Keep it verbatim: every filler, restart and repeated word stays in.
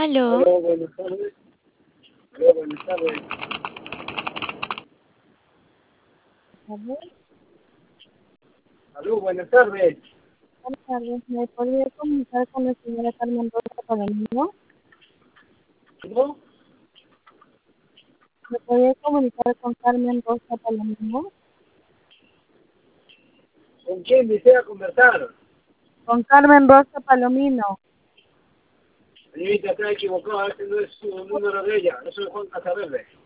Aló, Aló, buenas tardes. Aló, buenas tardes. Tardes, Aló, buenas tardes. buenas tardes. ¿Me podría comunicar con la señora Carmen Rosa Palomino? ¿Cómo? ¿Me podría comunicar con Carmen Rosa Palomino? ¿Con quién desea conversar? Con Carmen Rosa Palomino. Señorita, está equivocado, este no es su número de ella, yo soy Juan Casaverde.